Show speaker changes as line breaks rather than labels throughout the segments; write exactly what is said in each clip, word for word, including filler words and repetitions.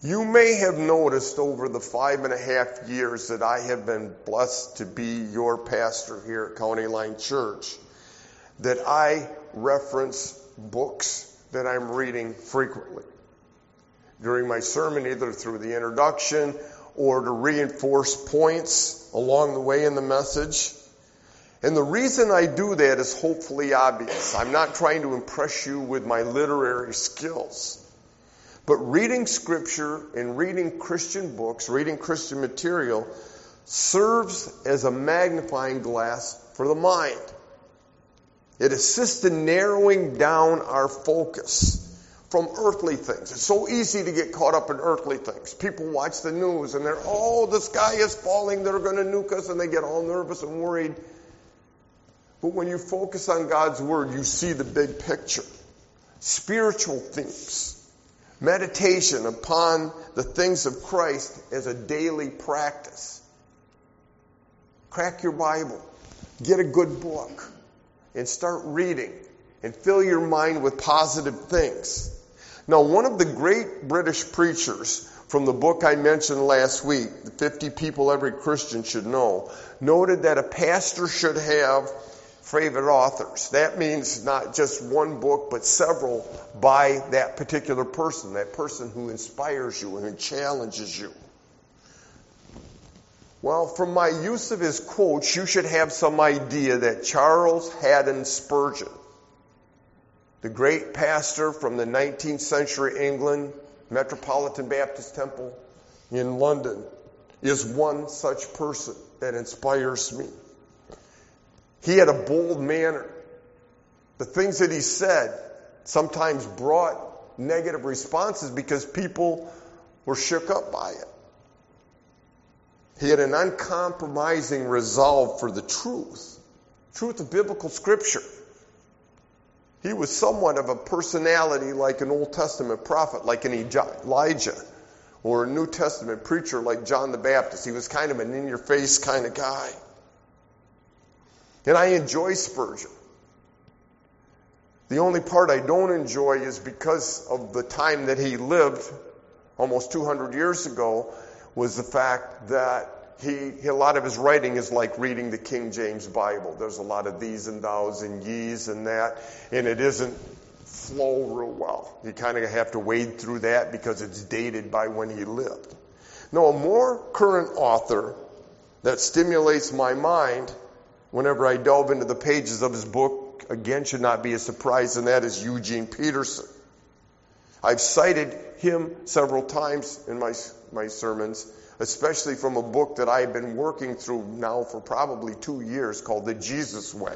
You may have noticed over the five and a half years that I have been blessed to be your pastor here at County Line Church that I reference books that I'm reading frequently during my sermon, either through the introduction or to reinforce points along the way in the message. And the reason I do that is hopefully obvious. I'm not trying to impress you with my literary skills. But reading Scripture and reading Christian books, reading Christian material, serves as a magnifying glass for the mind. It assists in narrowing down our focus from earthly things. It's so easy to get caught up in earthly things. People watch the news and they're, oh, the sky is falling, they're going to nuke us, and they get all nervous and worried. But when you focus on God's Word, you see the big picture. Spiritual themes. Meditation upon the things of Christ as a daily practice. Crack your Bible. Get a good book. And start reading. And fill your mind with positive things. Now, one of the great British preachers from the book I mentioned last week, the fifty People Every Christian Should Know, noted that a pastor should have favorite authors. That means not just one book, but several by that particular person, that person who inspires you and who challenges you. Well, from my use of his quotes, you should have some idea that Charles Haddon Spurgeon, the great pastor from the nineteenth century England, Metropolitan Baptist Temple in London, is one such person that inspires me. He had a bold manner. The things that he said sometimes brought negative responses because people were shook up by it. He had an uncompromising resolve for the truth, truth of biblical Scripture. He was somewhat of a personality like an Old Testament prophet, like an Elijah, or a New Testament preacher like John the Baptist. He was kind of an in-your-face kind of guy. And I enjoy Spurgeon. The only part I don't enjoy is because of the time that he lived, almost two hundred years ago, was the fact that he, a lot of his writing is like reading the King James Bible. There's a lot of these and thous and ye's and that, and it doesn't flow real well. You kind of have to wade through that because it's dated by when he lived. Now, a more current author that stimulates my mind whenever I delve into the pages of his book, again, should not be a surprise, and that is Eugene Peterson. I've cited him several times in my, my sermons, especially from a book that I've been working through now for probably two years called The Jesus Way.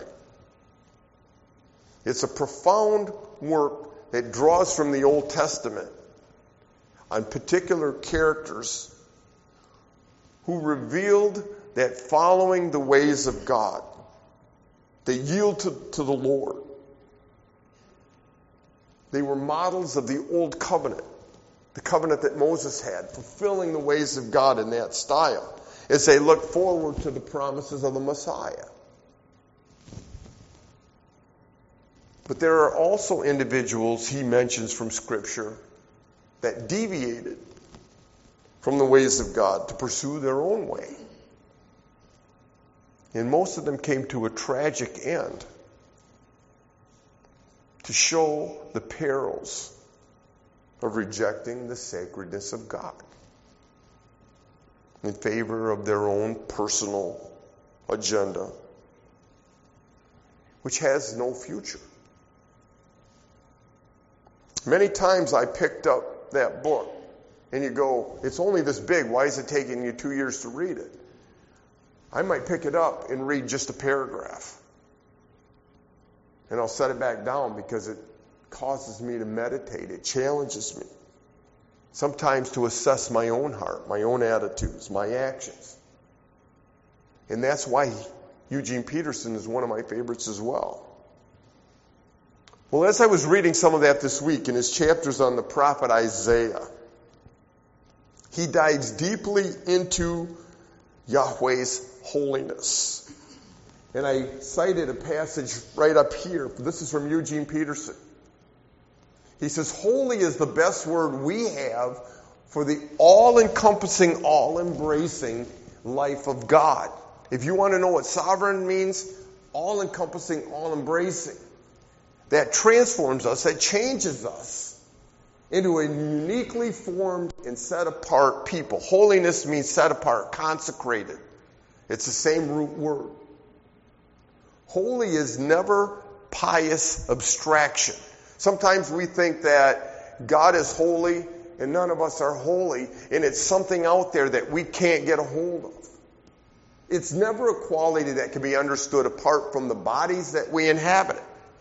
It's a profound work that draws from the Old Testament on particular characters who revealed that following the ways of God, they yield to, to the Lord. They were models of the old covenant, the covenant that Moses had, fulfilling the ways of God in that style, as they look forward to the promises of the Messiah. But there are also individuals he mentions from Scripture that deviated from the ways of God to pursue their own way. And most of them came to a tragic end to show the perils of rejecting the sacredness of God in favor of their own personal agenda, which has no future. Many times I picked up that book, and you go, it's only this big, why is it taking you two years to read it? I might pick it up and read just a paragraph. And I'll set it back down because it causes me to meditate. It challenges me. Sometimes to assess my own heart, my own attitudes, my actions. And that's why Eugene Peterson is one of my favorites as well. Well, as I was reading some of that this week in his chapters on the prophet Isaiah, he dives deeply into Yahweh's holiness. And I cited a passage right up here. This is from Eugene Peterson. He says, holy is the best word we have for the all-encompassing, all-embracing life of God. If you want to know what sovereign means, all-encompassing, all-embracing. That transforms us, that changes us into a uniquely formed and set-apart people. Holiness means set apart, consecrated. It's the same root word. Holy is never pious abstraction. Sometimes we think that God is holy and none of us are holy, and it's something out there that we can't get a hold of. It's never a quality that can be understood apart from the bodies that we inhabit,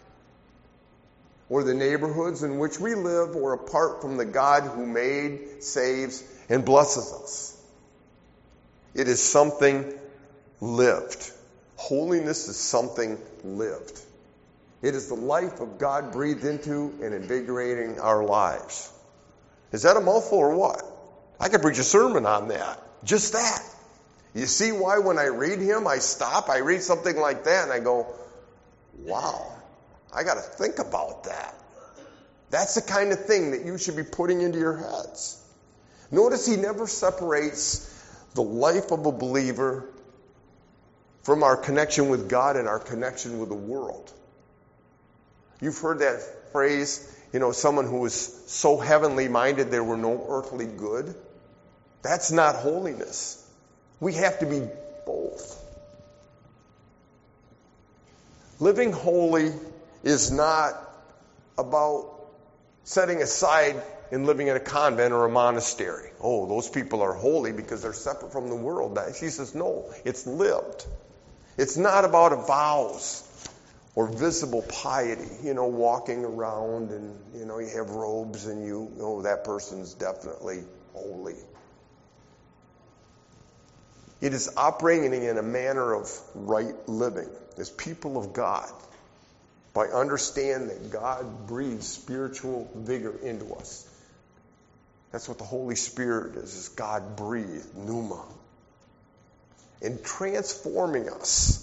or the neighborhoods in which we live, or apart from the God who made, saves, and blesses us. It is something lived. Holiness is something lived. It is the life of God breathed into and invigorating our lives. Is that a mouthful or what? I could preach a sermon on that. Just that. You see why when I read him, I stop, I read something like that, and I go, wow, I got to think about that. That's the kind of thing that you should be putting into your heads. Notice he never separates the life of a believer from our connection with God and our connection with the world. You've heard that phrase, you know, someone who was so heavenly minded there were no earthly good. That's not holiness. We have to be both. Living holy is not about setting aside and living in a convent or a monastery. Oh, those people are holy because they're separate from the world. She says, no, it's lived. It's not about vows or visible piety, you know, walking around and, you know, you have robes and you know that person's definitely holy. It is operating in a manner of right living as people of God by understanding that God breathes spiritual vigor into us. That's what the Holy Spirit is, is God breathed, pneuma. And transforming us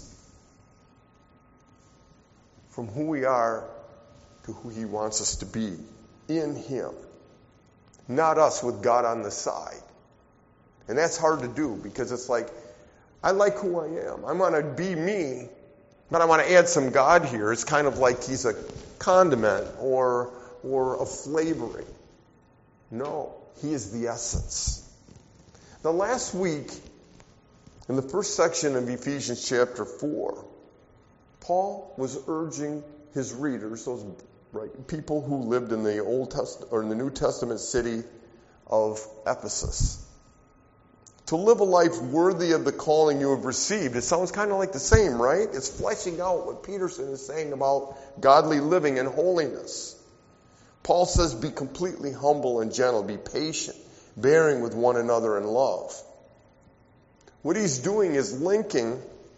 from who we are to who he wants us to be in him. Not us with God on the side. And that's hard to do because it's like, I like who I am. I want to be me, but I want to add some God here. It's kind of like he's a condiment or, or a flavoring. No, he is the essence. Now last week, in the first section of Ephesians chapter four, Paul was urging his readers, those right, people who lived in the Old Testament or in the New Testament city of Ephesus, to live a life worthy of the calling you have received. It sounds kind of like the same, right? It's fleshing out what Peterson is saying about godly living and holiness. Paul says, be completely humble and gentle, be patient, bearing with one another in love. What he's doing is linking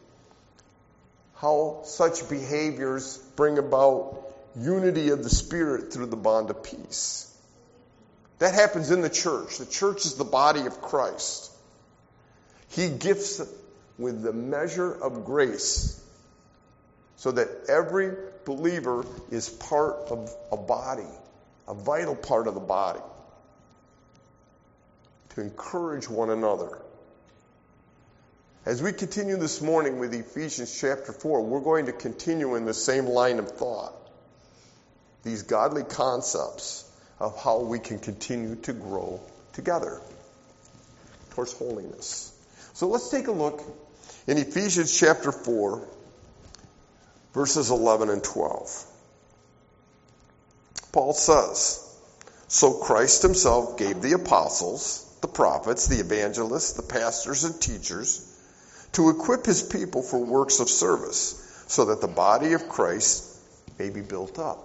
how such behaviors bring about unity of the Spirit through the bond of peace. That happens in the church. The church is the body of Christ. He gifts it with the measure of grace so that every believer is part of a body, a vital part of the body, to encourage one another. As we continue this morning with Ephesians chapter four, we're going to continue in the same line of thought. These godly concepts of how we can continue to grow together towards holiness. So let's take a look in Ephesians chapter four, verses eleven and twelve. Paul says, so Christ himself gave the apostles, the prophets, the evangelists, the pastors and teachers to equip his people for works of service, so that the body of Christ may be built up.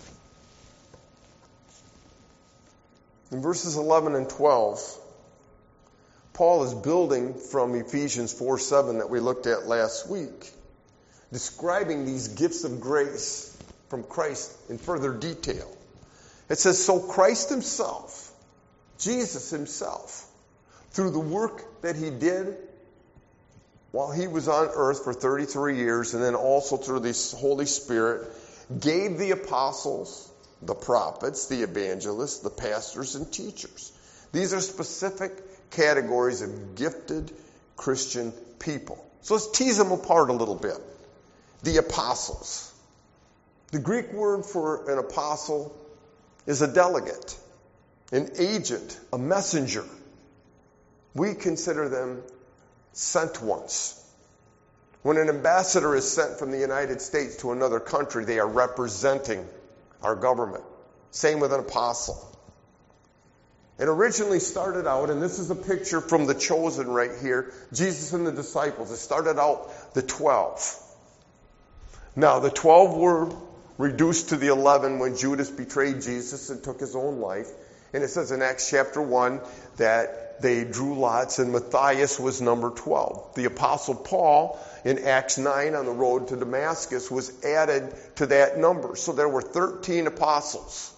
In verses eleven and twelve, Paul is building from Ephesians four seven that we looked at last week, describing these gifts of grace from Christ in further detail. It says, so Christ himself, Jesus himself, through the work that he did while he was on earth for thirty-three years, and then also through the Holy Spirit, gave the apostles, the prophets, the evangelists, the pastors, and teachers. These are specific categories of gifted Christian people. So let's tease them apart a little bit. The apostles. The Greek word for an apostle is a delegate, an agent, a messenger. We consider them sent ones. When an ambassador is sent from the United States to another country, they are representing our government. Same with an apostle. It originally started out, and this is a picture from the Chosen right here, Jesus and the disciples. It started out the twelve. Now, the twelve were reduced to the eleven when Judas betrayed Jesus and took his own life. And it says in Acts chapter one that they drew lots, and Matthias was number twelve. The Apostle Paul, in Acts nine on the road to Damascus, was added to that number. So there were thirteen apostles.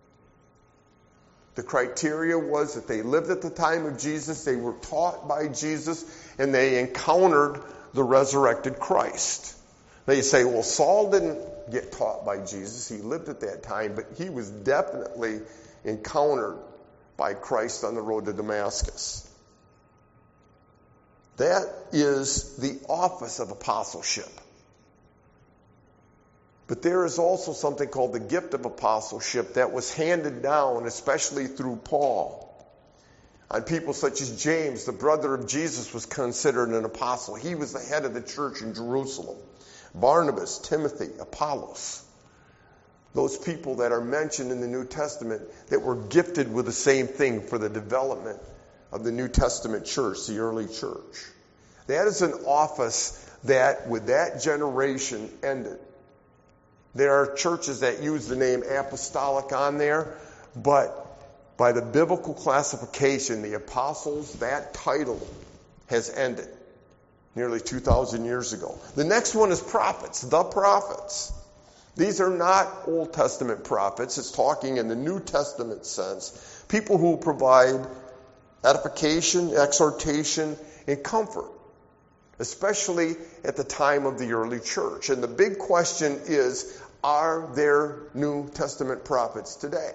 The criteria was that they lived at the time of Jesus, they were taught by Jesus, and they encountered the resurrected Christ. Now you say, well, Saul didn't get taught by Jesus. He lived at that time, but he was definitely encountered by Christ on the road to Damascus. That is the office of apostleship. But there is also something called the gift of apostleship that was handed down, especially through Paul. On people such as James, the brother of Jesus, was considered an apostle. He was the head of the church in Jerusalem. Barnabas, Timothy, Apollos. Those people that are mentioned in the New Testament that were gifted with the same thing for the development of the New Testament church, the early church. That is an office that, with that generation, ended. There are churches that use the name apostolic on there, but by the biblical classification, the apostles, that title has ended nearly two thousand years ago. The next one is prophets, the prophets. These are not Old Testament prophets. It's talking in the New Testament sense. People who provide edification, exhortation, and comfort, especially at the time of the early church. And the big question is, are there New Testament prophets today?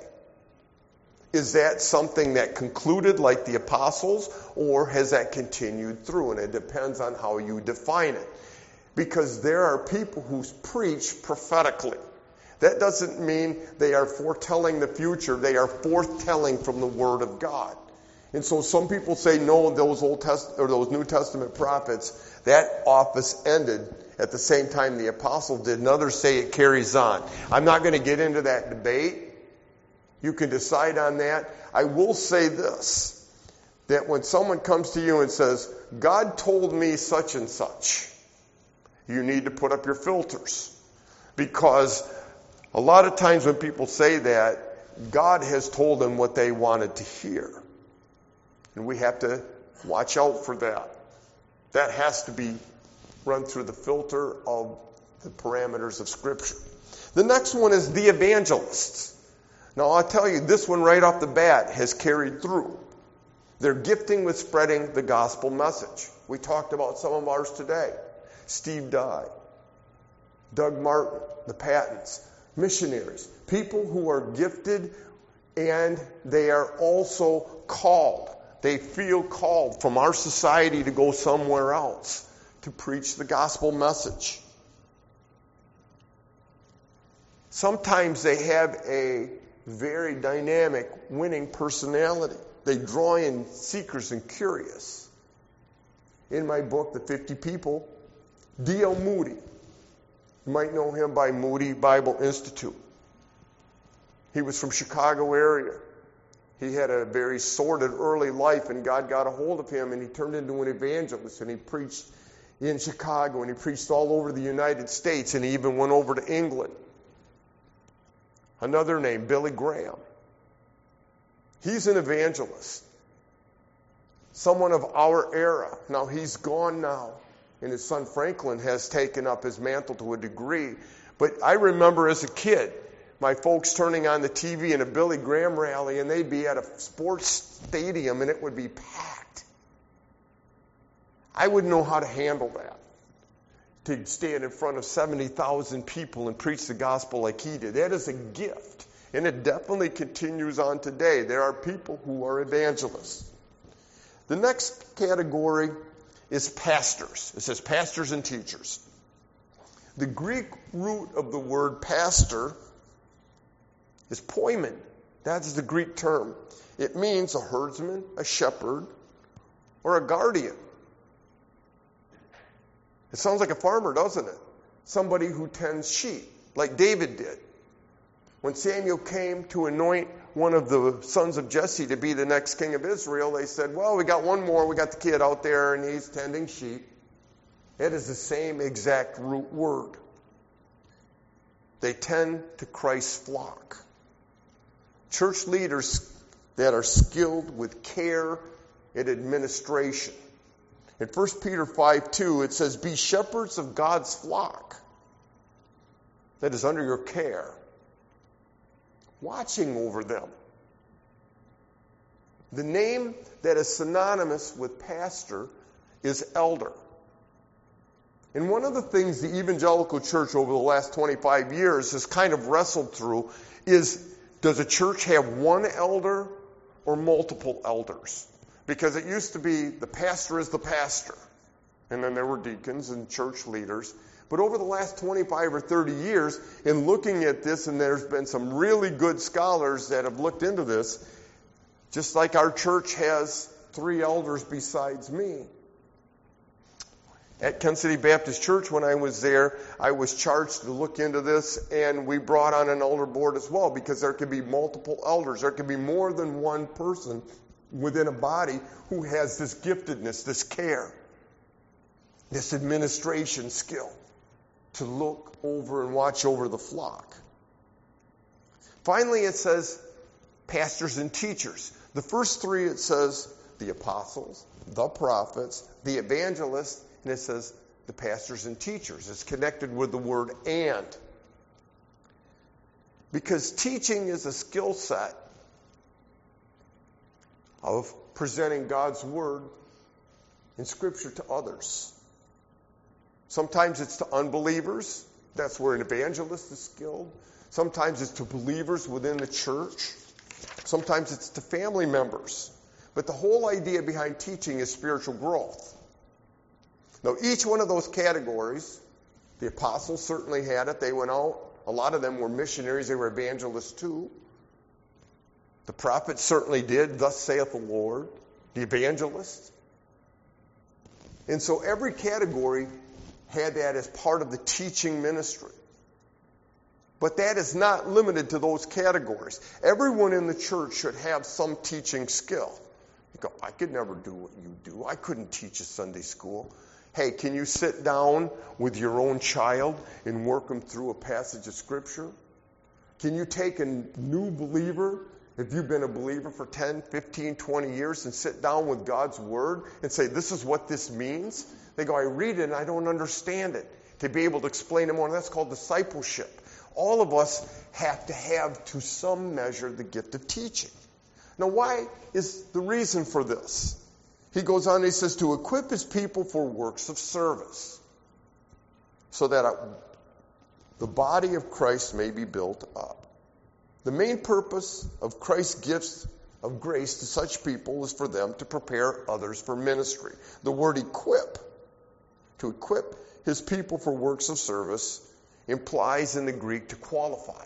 Is that something that concluded like the apostles, or has that continued through? And it depends on how you define it. Because there are people who preach prophetically. That doesn't mean they are foretelling the future. They are foretelling from the Word of God. And so some people say, no, those Old Test or those New Testament prophets, that office ended at the same time the apostle did. And others say it carries on. I'm not going to get into that debate. You can decide on that. I will say this, that when someone comes to you and says, God told me such and such, you need to put up your filters. Because a lot of times when people say that, God has told them what they wanted to hear. And we have to watch out for that. That has to be run through the filter of the parameters of Scripture. The next one is the evangelists. Now I'll tell you, this one right off the bat has carried through. They're gifting with spreading the gospel message. We talked about some of ours today. Steve Dye, Doug Martin, the Pattons, missionaries, people who are gifted and they are also called. They feel called from our society to go somewhere else to preach the gospel message. Sometimes they have a very dynamic, winning personality. They draw in seekers and curious. In my book, The fifty People, D L Moody. You might know him by Moody Bible Institute. He was from Chicago area. He had a very sordid early life, and God got a hold of him, and he turned into an evangelist, and he preached in Chicago, and he preached all over the United States, and he even went over to England. Another name, Billy Graham. He's an evangelist. Someone of our era. Now, he's gone now, and his son Franklin has taken up his mantle to a degree. But I remember as a kid, my folks turning on the T V in a Billy Graham rally, and they'd be at a sports stadium, and it would be packed. I wouldn't know how to handle that. To stand in front of seventy thousand people and preach the gospel like he did. That is a gift. And it definitely continues on today. There are people who are evangelists. The next category is pastors. It says pastors and teachers. The Greek root of the word pastor is poimen. That's the Greek term. It means a herdsman, a shepherd, or a guardian. It sounds like a farmer, doesn't it? Somebody who tends sheep, like David did. When Samuel came to anoint one of the sons of Jesse to be the next king of Israel, they said, well, we got one more. We got the kid out there, and he's tending sheep. It is the same exact root word. They tend to Christ's flock. Church leaders that are skilled with care and administration. In First Peter five two, it says, be shepherds of God's flock that is under your care, watching over them. The name that is synonymous with pastor is elder. And one of the things the evangelical church over the last twenty-five years has kind of wrestled through is, does a church have one elder or multiple elders? Because it used to be the pastor is the pastor, and then there were deacons and church leaders. But over the last twenty-five or thirty years, in looking at this, and there's been some really good scholars that have looked into this, just like our church has three elders besides me. At Kent City Baptist Church, when I was there, I was charged to look into this, and we brought on an elder board as well, because there can be multiple elders. There can be more than one person within a body who has this giftedness, this care, this administration skill to look over and watch over the flock. Finally, it says pastors and teachers. The first three, it says the apostles, the prophets, the evangelists, and it says the pastors and teachers. It's connected with the word and. Because teaching is a skill set of presenting God's word in Scripture to others. Sometimes it's to unbelievers. That's where an evangelist is skilled. Sometimes it's to believers within the church. Sometimes it's to family members. But the whole idea behind teaching is spiritual growth. Now, each one of those categories, the apostles certainly had it. They went out. A lot of them were missionaries. They were evangelists too. The prophets certainly did. Thus saith the Lord. The evangelists. And so every category had that as part of the teaching ministry. But that is not limited to those categories. Everyone in the church should have some teaching skill. You go, I could never do what you do. I couldn't teach a Sunday school. Hey, can you sit down with your own child and work them through a passage of Scripture? Can you take a new believer, if you've been a believer for ten, fifteen, twenty years, and sit down with God's Word and say, this is what this means? They go, I read it and I don't understand it. To be able to explain it more, and that's called discipleship. All of us have to have, to some measure, the gift of teaching. Now, why is the reason for this? He goes on and he says, to equip his people for works of service, so that the body of Christ may be built up. The main purpose of Christ's gifts of grace to such people is for them to prepare others for ministry. The word equip, to equip his people for works of service, implies in the Greek to qualify.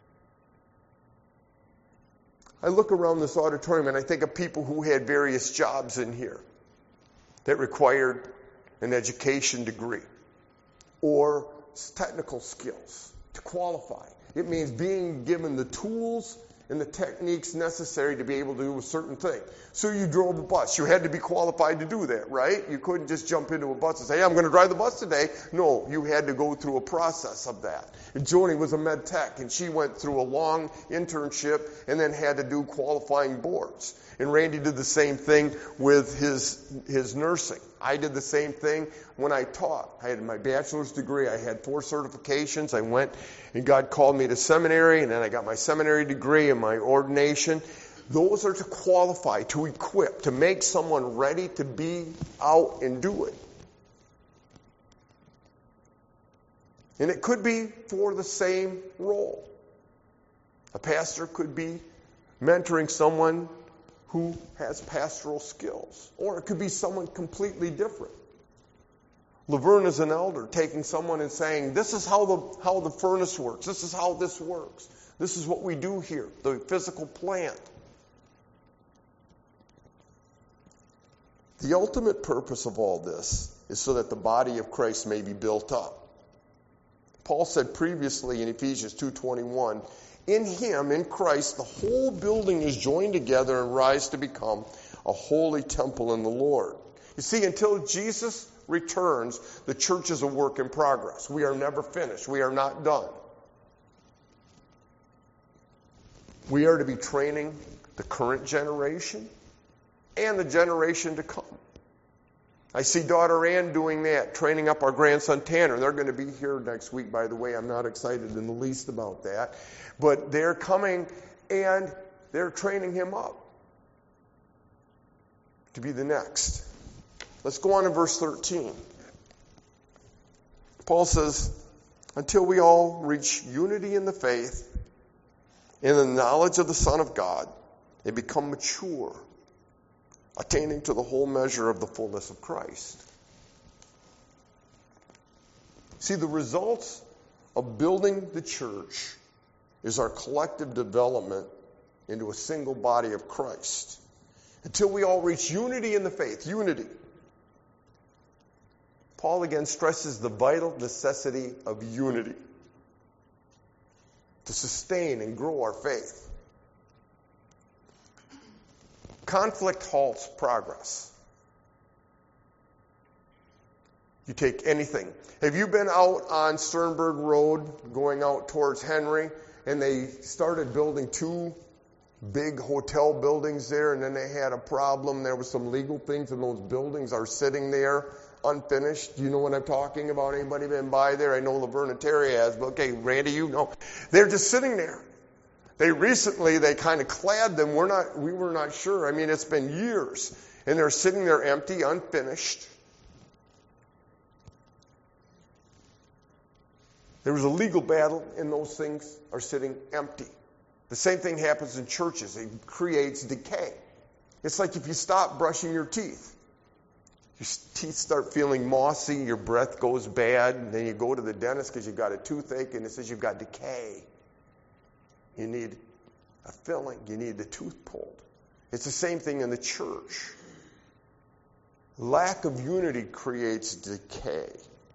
I look around this auditorium and I think of people who had various jobs in here that required an education degree or technical skills to qualify. It means being given the tools and the techniques necessary to be able to do a certain thing. So you drove a bus. You had to be qualified to do that, right? You couldn't just jump into a bus and say, hey, I'm going to drive the bus today. No, you had to go through a process of that. And Joni was a med tech, and she went through a long internship and then had to do qualifying boards. And Randy did the same thing with his his nursing. I did the same thing when I taught. I had my bachelor's degree. I had four certifications. I went and God called me to seminary, and then I got my seminary degree and my ordination. Those are to qualify, to equip, to make someone ready to be out and do it. And it could be for the same role. A pastor could be mentoring someone who has pastoral skills, or it could be someone completely different. Laverne is an elder, taking someone and saying, this is how the, how the furnace works. This is how this works. This is what we do here, the physical plant. The ultimate purpose of all this is so that the body of Christ may be built up. Paul said previously in Ephesians two twenty-one, in him, in Christ, the whole building is joined together and rise to become a holy temple in the Lord. You see, until Jesus returns, the church is a work in progress. We are never finished. We are not done. We are to be training the current generation and the generation to come. I see daughter Ann doing that, training up our grandson Tanner. They're going to be here next week, by the way. I'm not excited in the least about that. But they're coming and they're training him up to be the next. Let's go on to verse thirteen. Paul says, until we all reach unity in the faith, in the knowledge of the Son of God, and become mature, attaining to the whole measure of the fullness of Christ. See, the results of building the church is our collective development into a single body of Christ. Until we all reach unity in the faith, unity. Paul again stresses the vital necessity of unity to sustain and grow our faith. Conflict halts progress. You take anything. Have you been out on Sternberg Road going out towards Henry, and they started building two big hotel buildings there, and then they had a problem. There was some legal things, and those buildings are sitting there unfinished. Do you know what I'm talking about? Anybody been by there? I know Laverne and Terry has, but okay, Randy, you know. They're just sitting there. They recently, they kind of clad them. We're not, we were not sure. I mean, it's been years. And they're sitting there empty, unfinished. There was a legal battle, and those things are sitting empty. The same thing happens in churches. It creates decay. It's like if you stop brushing your teeth. Your teeth start feeling mossy, your breath goes bad, and then you go to the dentist because you've got a toothache, and it says you've got decay. You need a filling. You need the tooth pulled. It's the same thing in the church. Lack of unity creates decay.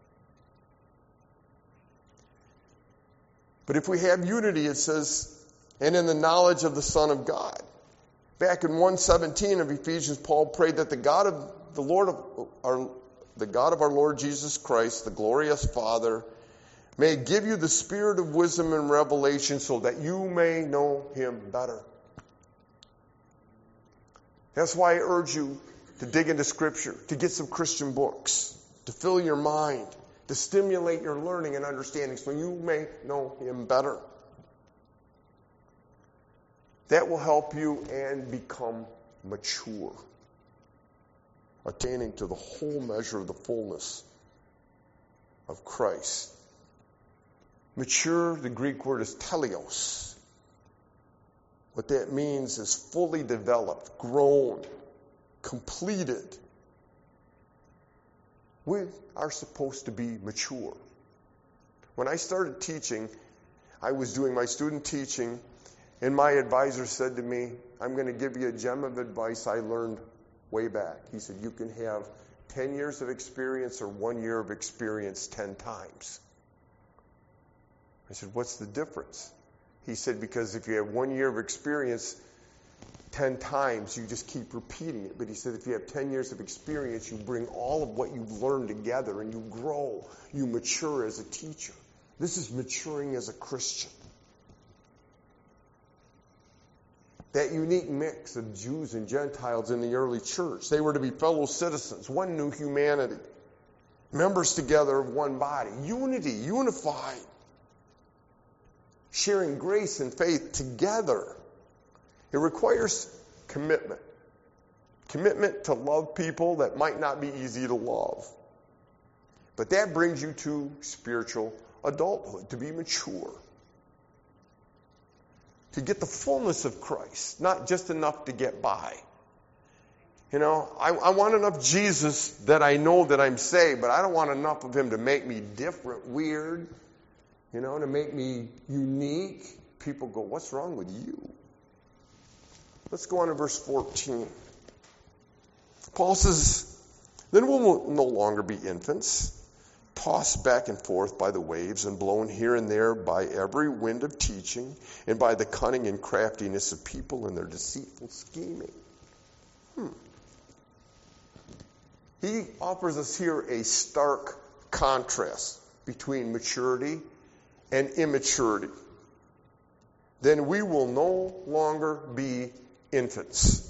But if we have unity, it says, and in the knowledge of the Son of God. Back in one seventeen of Ephesians, Paul prayed that the God of the Lord of our the God of our Lord Jesus Christ, the glorious Father, may give you the spirit of wisdom and revelation so that you may know him better. That's why I urge you to dig into Scripture, to get some Christian books, to fill your mind, to stimulate your learning and understanding so you may know him better. That will help you and become mature, attaining to the whole measure of the fullness of Christ. Mature, the Greek word is teleos. What that means is fully developed, grown, completed. We are supposed to be mature. When I started teaching, I was doing my student teaching, and my advisor said to me, I'm going to give you a gem of advice I learned way back. He said, you can have ten years of experience or one year of experience ten times. I said, what's the difference? He said, because if you have one year of experience ten times, you just keep repeating it. But he said, if you have ten years of experience, you bring all of what you've learned together and you grow. You mature as a teacher. This is maturing as a Christian. That unique mix of Jews and Gentiles in the early church. They were to be fellow citizens, one new humanity, members together of one body, unity, unified, sharing grace and faith together. It requires commitment. Commitment to love people that might not be easy to love. But that brings you to spiritual adulthood, to be mature. to get the fullness of Christ, not just enough to get by. You know, I, I want enough Jesus that I know that I'm saved, but I don't want enough of him to make me different, weird, you know, to make me unique. People go, what's wrong with you? Let's go on to verse fourteen. Paul says, then we will no longer be infants, tossed back and forth by the waves and blown here and there by every wind of teaching and by the cunning and craftiness of people and their deceitful scheming. Hmm. He offers us here a stark contrast between maturity and immaturity. Then we will no longer be infants.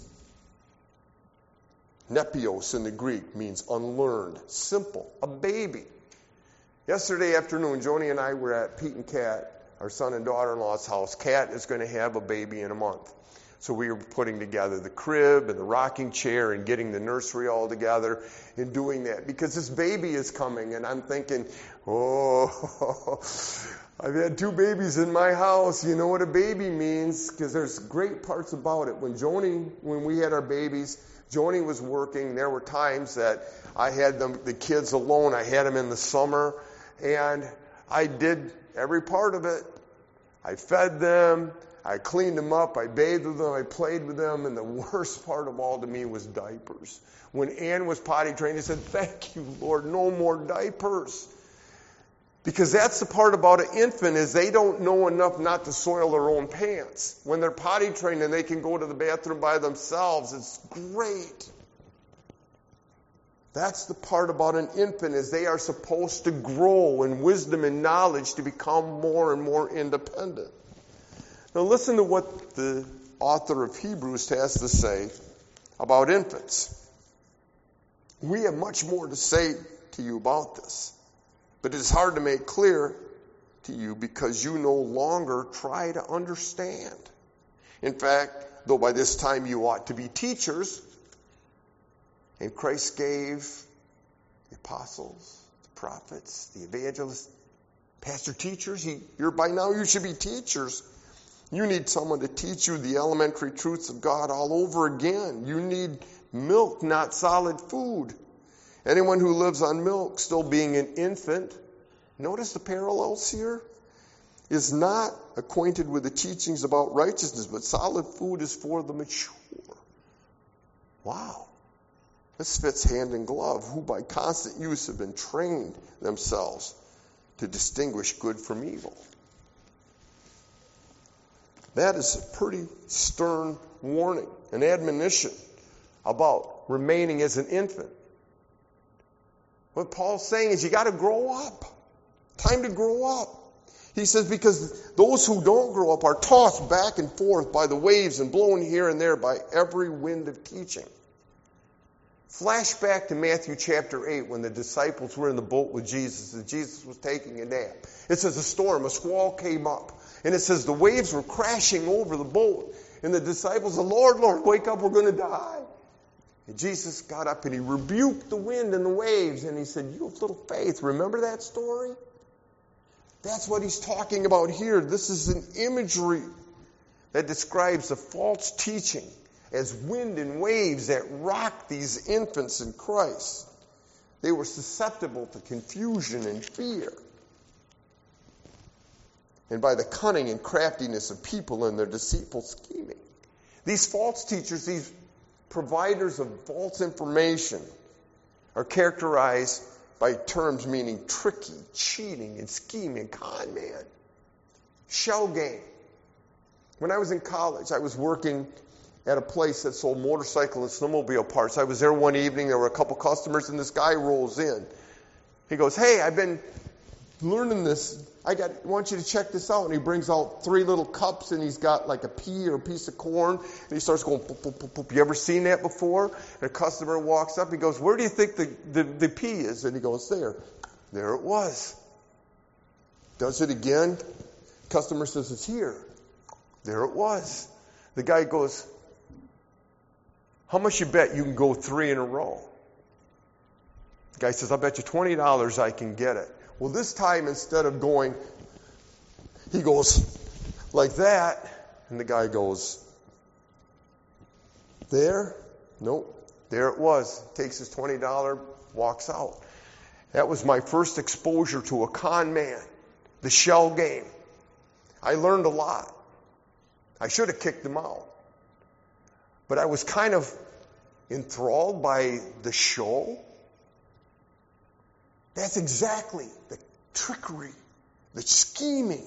Nepios in the Greek means unlearned, simple, a baby. Yesterday afternoon, Joni and I were at Pete and Kat, our son and daughter-in-law's house. Kat is going to have a baby in a month. So we were putting together the crib and the rocking chair and getting the nursery all together and doing that. Because this baby is coming, and I'm thinking, oh, I've had two babies in my house. You know what a baby means? Because there's great parts about it. When Joni, when we had our babies, Joni was working. There were times that I had them, the kids alone. I had them in the summer, and I did every part of it. I fed them. I cleaned them up, I bathed with them, I played with them, and the worst part of all to me was diapers. When Ann was potty trained, I said, thank you, Lord, no more diapers. Because that's the part about an infant is they don't know enough not to soil their own pants. When they're potty trained and they can go to the bathroom by themselves, it's great. That's the part about an infant is they are supposed to grow in wisdom and knowledge to become more and more independent. Now listen to what the author of Hebrews has to say about infants. We have much more to say to you about this, but it is hard to make clear to you because you no longer try to understand. In fact, though by this time you ought to be teachers, and Christ gave the apostles, the prophets, the evangelists, pastor teachers, he, you're by now you should be teachers. You need someone to teach you the elementary truths of God all over again. You need milk, not solid food. Anyone who lives on milk, still being an infant, notice the parallels here, is not acquainted with the teachings about righteousness, but solid food is for the mature. Wow. This fits hand in glove, who by constant use have been trained themselves to distinguish good from evil. That is a pretty stern warning, an admonition about remaining as an infant. What Paul's saying is you got to grow up. Time to grow up. He says because those who don't grow up are tossed back and forth by the waves and blown here and there by every wind of teaching. Flash back to Matthew chapter eight when the disciples were in the boat with Jesus and Jesus was taking a nap. It says a storm, a squall came up. And it says the waves were crashing over the boat. And the disciples said, Lord, Lord, wake up, we're going to die. And Jesus got up and he rebuked the wind and the waves. And he said, you have little faith. Remember that story? That's what he's talking about here. This is an imagery that describes the false teaching as wind and waves that rock these infants in Christ. They were susceptible to confusion and fear. And by the cunning and craftiness of people and their deceitful scheming. These false teachers, these providers of false information, are characterized by terms meaning tricky, cheating, and scheming, con man, shell game. When I was in college, I was working at a place that sold motorcycle and snowmobile parts. I was there one evening, there were a couple customers, and this guy rolls in. He goes, hey, I've been learning this. I got I want you to check this out. And he brings out three little cups, and he's got like a pea or a piece of corn, and he starts going, poop, poop, poop, poop. You ever seen that before? And a customer walks up, he goes, where do you think the, the, the pea is? And he goes, there. There it was. Does it again. Customer says, it's here. There it was. The guy goes, how much you bet you can go three in a row? The guy says, I'll bet you twenty dollars I can get it. Well, this time, instead of going, he goes like that, And the guy goes, there? Nope. There it was. Takes his twenty dollars, walks out. That was my first exposure to a con man, the shell game. I learned a lot. I should have kicked him out. But I was kind of enthralled by the show. That's exactly the trickery, the scheming.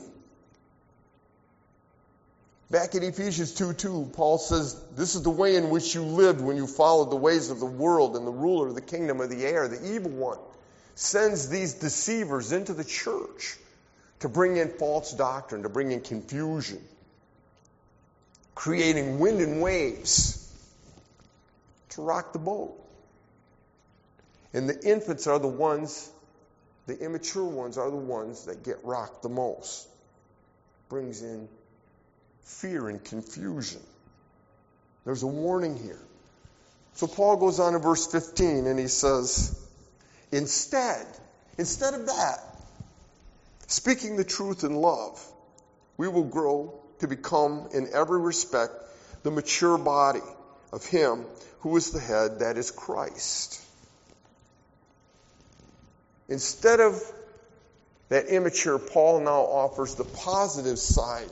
Back in Ephesians two two, Paul says, this is the way in which you lived when you followed the ways of the world, and the ruler of the kingdom of the air, the evil one, sends these deceivers into the church to bring in false doctrine, to bring in confusion, creating wind and waves to rock the boat. And the infants are the ones, the immature ones are the ones that get rocked the most. Brings in fear and confusion. There's a warning here. So Paul goes on in verse fifteen and he says, instead, instead of that, speaking the truth in love, we will grow to become in every respect the mature body of him who is the head, that is Christ. Instead of that immature, Paul now offers the positive side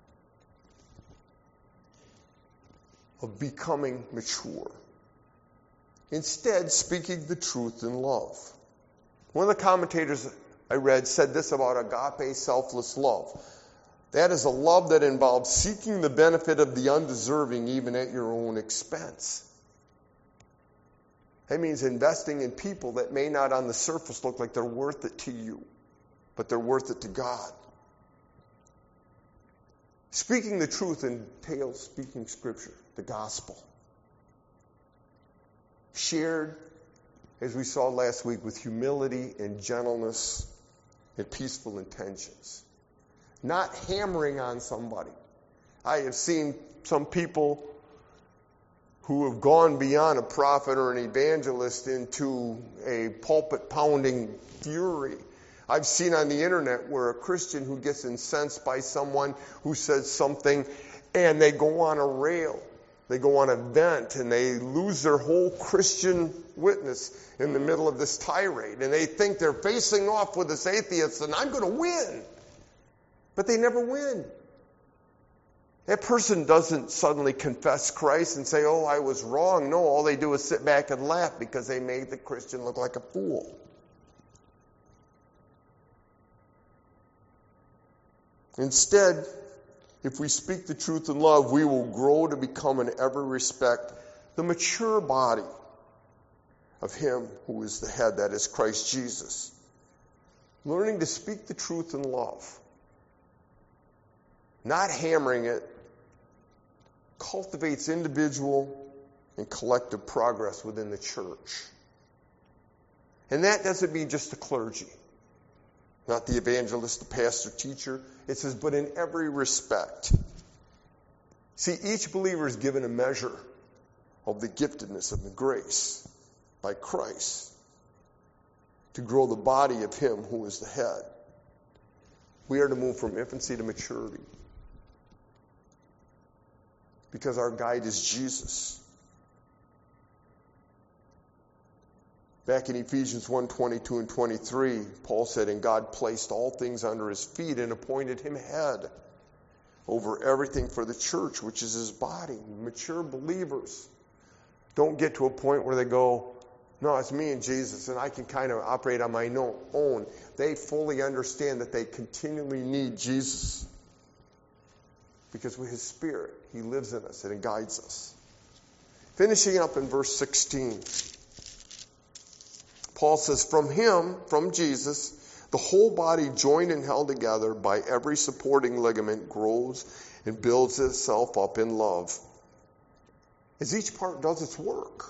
of becoming mature. Instead, speaking the truth in love. One of the commentators I read said this about agape, selfless love. That is a love that involves seeking the benefit of the undeserving even at your own expense. That means investing in people that may not on the surface look like they're worth it to you, but they're worth it to God. Speaking the truth entails speaking Scripture, the gospel. Shared, as we saw last week, with humility and gentleness and peaceful intentions. Not hammering on somebody. I have seen some people who have gone beyond a prophet or an evangelist into a pulpit-pounding fury. I've seen on the internet where a Christian who gets incensed by someone who says something and they go on a rail. They go on a vent and they lose their whole Christian witness in the middle of this tirade. And they think they're facing off with this atheist and I'm going to win. But they never win. That person doesn't suddenly confess Christ and say, oh, I was wrong. No, all they do is sit back and laugh because they made the Christian look like a fool. Instead, if we speak the truth in love, we will grow to become in every respect the mature body of him who is the head, that is Christ Jesus. Learning to speak the truth in love, not hammering it, cultivates individual and collective progress within the church. And that doesn't mean just the clergy, not the evangelist, the pastor, teacher. It says, but in every respect. See, each believer is given a measure of the giftedness of the grace by Christ to grow the body of him who is the head. We are to move from infancy to maturity because our guide is Jesus. Back in Ephesians one, twenty-two and twenty-three, Paul said, and God placed all things under his feet and appointed him head over everything for the church, which is his body. Mature believers don't get to a point where they go, no, it's me and Jesus, and I can kind of operate on my own. They fully understand that they continually need Jesus because with his Spirit, he lives in us and it guides us. Finishing up in verse sixteen. Paul says, from him, from Jesus, the whole body joined and held together by every supporting ligament grows and builds itself up in love as each part does its work.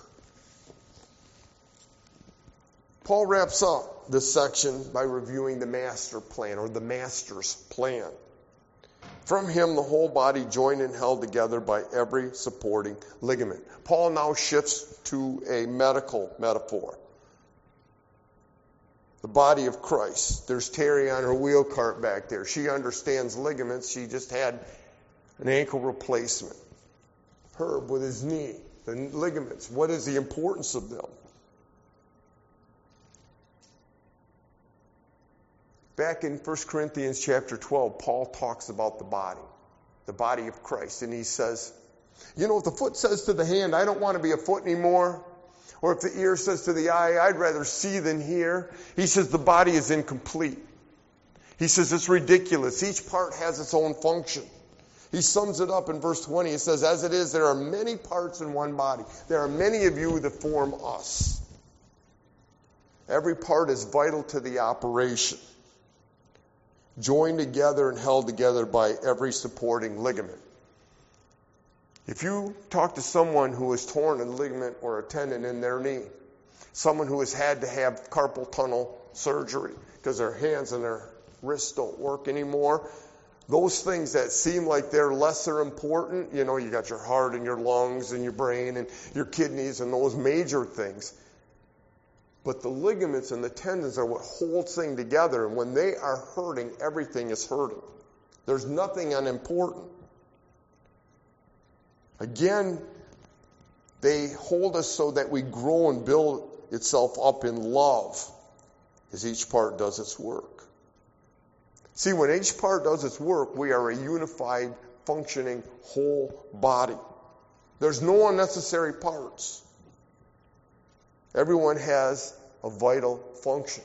Paul wraps up this section by reviewing the master plan or the master's plan. From him, the whole body joined and held together by every supporting ligament. Paul now shifts to a medical metaphor. The body of Christ. There's Terry on her wheel cart back there. She understands ligaments. She just had an ankle replacement. Herb with his knee, the ligaments. What is the importance of them? Back in First Corinthians chapter twelve, Paul talks about the body, the body of Christ. And he says, you know, if the foot says to the hand, I don't want to be a foot anymore, or if the ear says to the eye, I'd rather see than hear, he says the body is incomplete. He says it's ridiculous. Each part has its own function. He sums it up in verse twenty. He says, as it is, there are many parts in one body. There are many of you that form us. Every part is vital to the operation, joined together and held together by every supporting ligament. If you talk to someone who has torn a ligament or a tendon in their knee, someone who has had to have carpal tunnel surgery because their hands and their wrists don't work anymore, those things that seem like they're lesser important, you know, you got your heart and your lungs and your brain and your kidneys and those major things. But the ligaments and the tendons are what holds things together. And when they are hurting, everything is hurting. There's nothing unimportant. Again, they hold us so that we grow and build itself up in love as each part does its work. See, when each part does its work, we are a unified, functioning, whole body. There's no unnecessary parts. Everyone has a vital function.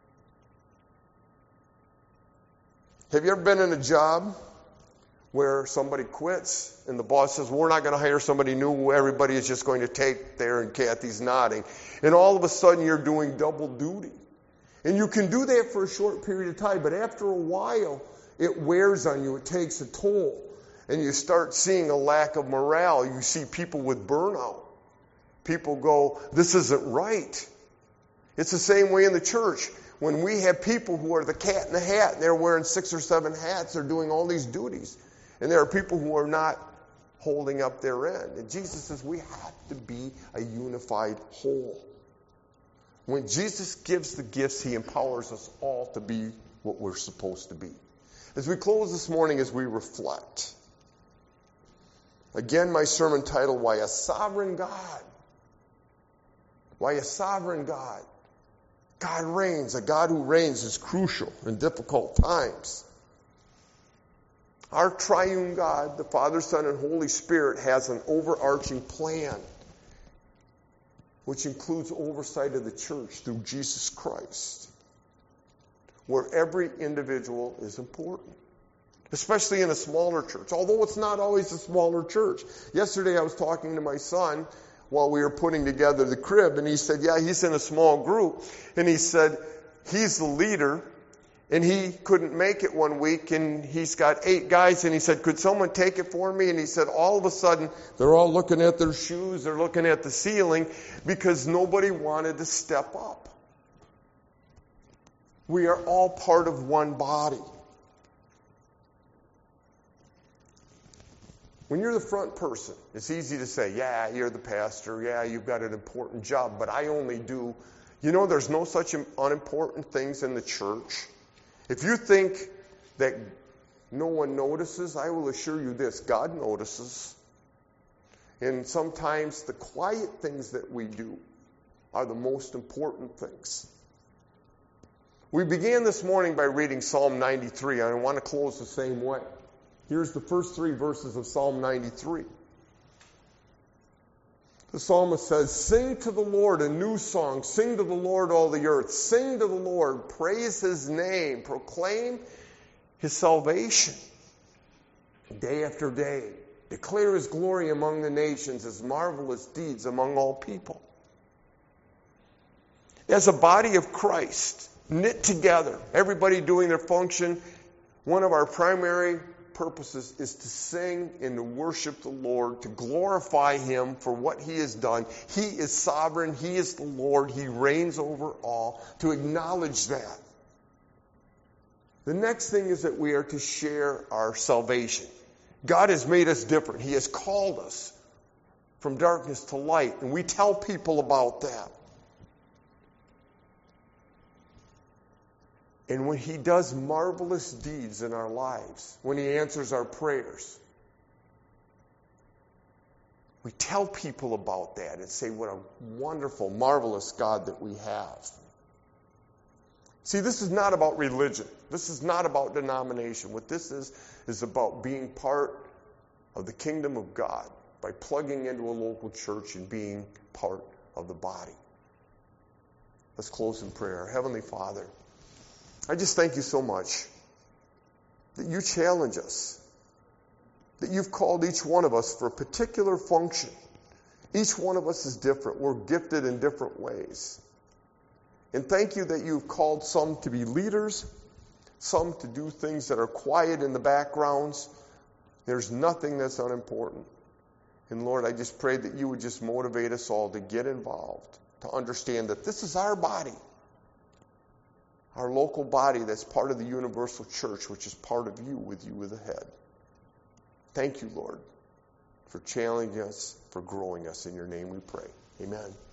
Have you ever been in a job where somebody quits and the boss says, we're not going to hire somebody new, everybody is just going to take there, and Kathy's nodding. And all of a sudden you're doing double duty. And you can do that for a short period of time, but after a while it wears on you, it takes a toll. And you start seeing a lack of morale. You see people with burnout. People go, this isn't right. It's the same way in the church. When we have people who are the cat in the hat, and they're wearing six or seven hats, they're doing all these duties. And there are people who are not holding up their end. And Jesus says we have to be a unified whole. When Jesus gives the gifts, he empowers us all to be what we're supposed to be. As we close this morning, as we reflect, again, my sermon title, Why a Sovereign God. Why a sovereign God? God reigns. A God who reigns is crucial in difficult times. Our triune God, the Father, Son, and Holy Spirit, has an overarching plan, which includes oversight of the church through Jesus Christ, where every individual is important, especially in a smaller church, although it's not always a smaller church. Yesterday I was talking to my son while we were putting together the crib, and he said, yeah, he's in a small group, and he said he's the leader, and he couldn't make it one week, and he's got eight guys, and he said, could someone take it for me? And he said, all of a sudden, they're all looking at their shoes, they're looking at the ceiling, because nobody wanted to step up. We are all part of one body. When you're the front person, it's easy to say, yeah, you're the pastor, yeah, you've got an important job, but I only do. You know, there's no such unimportant things in the church. If you think that no one notices, I will assure you this, God notices. And sometimes the quiet things that we do are the most important things. We began this morning by reading Psalm ninety-three, and I want to close the same way. Here's the first three verses of Psalm ninety-three. The psalmist says, sing to the Lord a new song. Sing to the Lord, all the earth. Sing to the Lord. Praise his name. Proclaim his salvation day after day. Declare his glory among the nations, his marvelous deeds among all people. As a body of Christ, knit together, everybody doing their function, one of our primary purposes is to sing and to worship the Lord, to glorify him for what he has done. He is sovereign. He is the Lord. He reigns over all. To acknowledge that. The next thing is that we are to share our salvation. God has made us different. He has called us from darkness to light, and we tell people about that. And when he does marvelous deeds in our lives, when he answers our prayers, We tell people about that and say what a wonderful, marvelous God that we have. See, this is not about religion. This is not about denomination. What this is, is about being part of the kingdom of God by plugging into a local church and being part of the body. Let's close in prayer. Heavenly Father, I just thank you so much that you challenge us, that you've called each one of us for a particular function. Each one of us is different. We're gifted in different ways. And thank you that you've called some to be leaders, some to do things that are quiet in the backgrounds. There's nothing that's unimportant. And Lord, I just pray that you would just motivate us all to get involved, to understand that this is our body, our local body that's part of the universal church, which is part of you, with you with the head. Thank you, Lord, for challenging us, for growing us. In your name we pray. Amen.